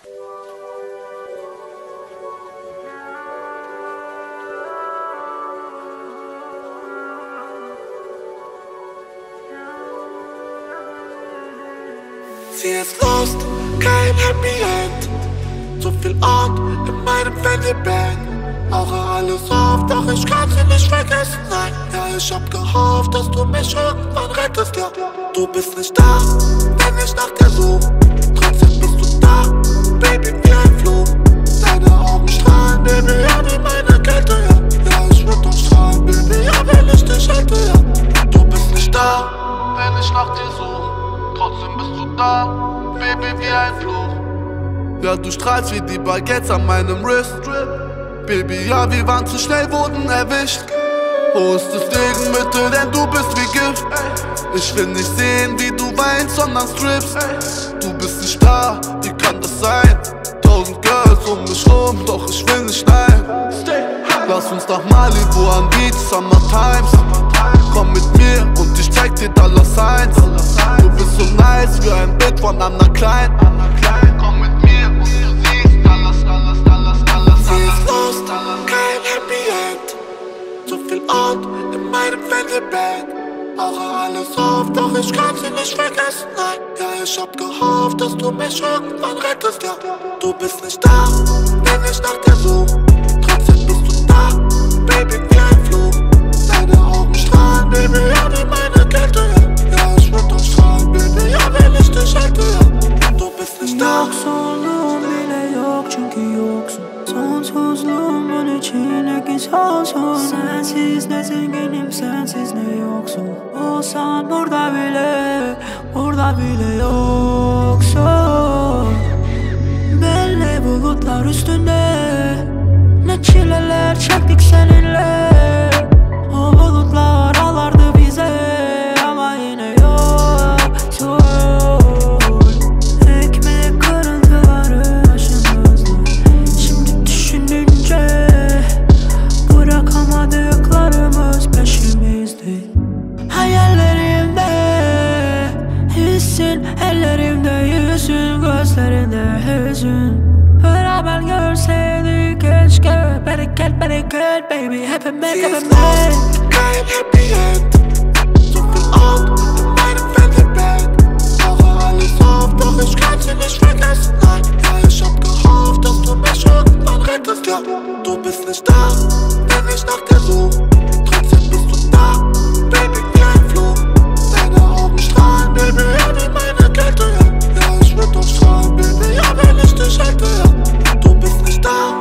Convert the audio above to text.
Sie ist lost, kein Happy End. So viel Ort in meinem Fanny-Bag. Rauche alles auf, doch ich kann sie nicht vergessen, nein. Ja, ich hab gehofft, dass du mich irgendwann rettest, ja. Du bist nicht da, wenn ich nach dir such. Trotzdem bist du da, Baby, wie ein Fluch. Deine Augen strahlen, Baby, ja, wie meine Kälte, ja. Ja, ich würd doch strahlen, Baby, ja, wenn ich dich hätte, ja. Du bist nicht da, wenn ich nach dir such. Trotzdem bist du da, Baby, wie ein Fluch. Ja, du strahlst wie die Baguettes an meinem Wrist. Baby, ja, wir waren zu schnell, wurden erwischt. Wo ist das Gegenmittel, denn du bist wie Gift. Ich will nicht sehen, wie du weinst, sondern strippst. Du bist nicht da, wie kann das sein? 1000 Girls um mich rum, doch ich will nicht, nein. Lass uns nach Malibu an Beach, Summer Times. Komm mit mir und ich zeig dir Dollar Signs. Du bist so nice wie ein Bild von Anna Klein. Komm mit mir und du siehst Dollar. Sie ist lost, kein Happy End. So viel Ort in meinem Fanny-Bag. Rauche alles auf, doch ich kann sie nicht vergessen, nein. Ja, ich hab gehofft, dass du mich irgendwann rettest, ja. Du bist nicht da, wenn ich nach dir such. Trotzdem bist du da, Baby, wie ein Fluch. Deine Augen strahlen, Baby, ja, wie meine Kälte, ja. Ja, ich würd doch strahlen, Baby, ja, wenn ich dich hätte, ja. Du bist nicht da. Yoksunluğum bile yok çünkü yoksun. Sonsuzluğumun içindeki sonsun. Sensiz ne zenginim, sensiz ne yoksun. Olsan burada bile yoksun. Belli bulutlar üstünde, ne çileler çektik seninle. O bulutlar ağlardı bize ama yine yoksun. Ekmek kırıntıları başımızda. Şimdi düşününce bırakamadıklarımız peşimizde. Hayallerimde hissin, ellerimde yüzün, gözlerinde hüzün. Beraber görseydik keşke. Better get baby, hepimiz kein Happy End. So viel Ort in meinem Fanny-Bag. Rauche alles auf, doch ich kann sie nicht vergessen, nein. Ja, ich hab gehofft, dass du mich irgendwann rettest, ja. Du bist nicht da, wenn ich nach dir such. Trotzdem bist du da, Baby, wie ein Fluch. Deine Augen strahlen, Baby, ja, wie meine Kälte, ja. Ja, ich würd doch strahlen, Baby, ja, wenn ich dich hätte, ja. Du bist nicht da.